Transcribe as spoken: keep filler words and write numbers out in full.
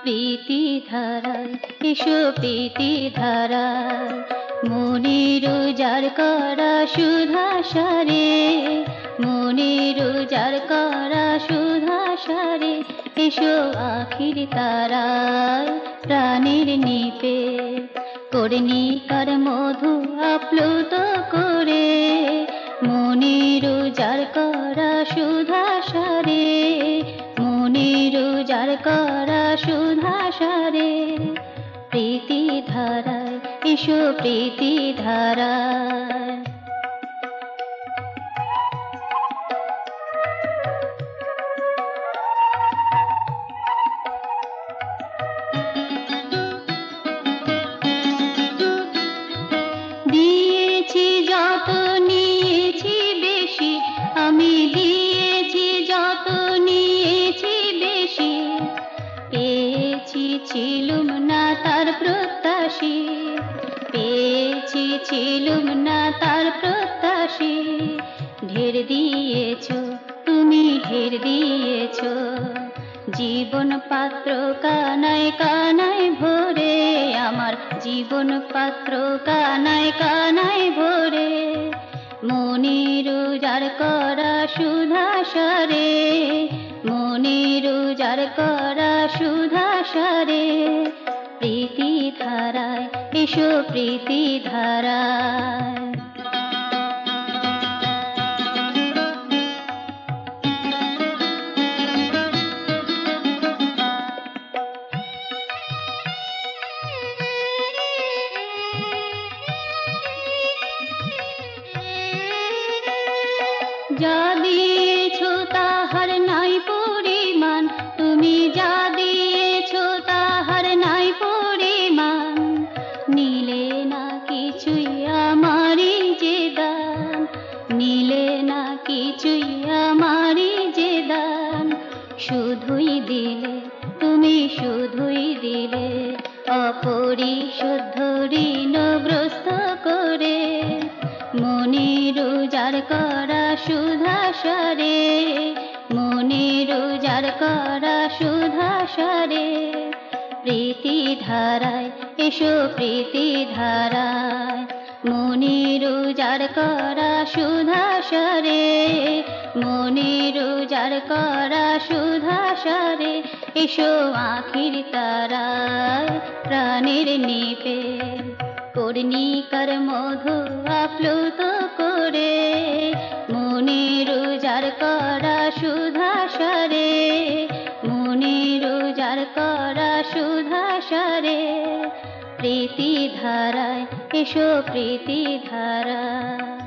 প্রীতি ধারায় এসো প্রীতি ধারায় মনের উজাড় করা সুধা সারে মনের উজাড় করা সুধা সারে এসো আখির তারায় প্রাণের নিপে কর্ণিকার মধু আপ্লুত করে মনের উজাড় করা সুধা সারে মনের উজাড় করা সুধা সারে প্রীতি ধারায় এসো প্রীতি ধারায় দিয়েছি যত নিয়েছি বেশি আমি দিয়েছি যত নিয়েছি বেশি পেয়েছি ছিলুম না তার প্রত্যাশী পেয়েছি ছিলুম না তার প্রত্যাশী ঢের দিয়েছ তুমি ঢের দিয়েছ জীবন পাত্র কানায় কানায় ভরে আমার জীবন পাত্র কানায় কানায় ভরে মনের উজাড় করা সুধা সারে মনের উজাড় করা সুধা সারে প্রীতি ধারায় এসো প্রীতি ধারায় যা দিয়েছ তাহার নাই পরিমাণ তুমি যা দিয়েছ তাহার নাই পরিমাণ নিলে না কিছুই আমারই যে দান নিলে না কিছুই আমারই যে দান শুধুই দিলে তুমি শুধুই দিলে অপরিশুদ্ধ ঋণগ্রস্ত করে মনের উজাড় করা সুধা সারে মনের উজাড় করা সুধা সারে প্রীতি ধারায় এসো প্রীতি ধারায় মনের উজাড় করা সুধা সারে মনের উজাড় করা সুধা সারে এসো আখির তারায় প্রাণের নিপে কর্ণিকার মধু আপ্লুত করে মনের উজাড় করা সুধা সারে মনের উজাড় করা সুধা সারে প্রীতি ধারায় এসো প্রীতি ধারায়।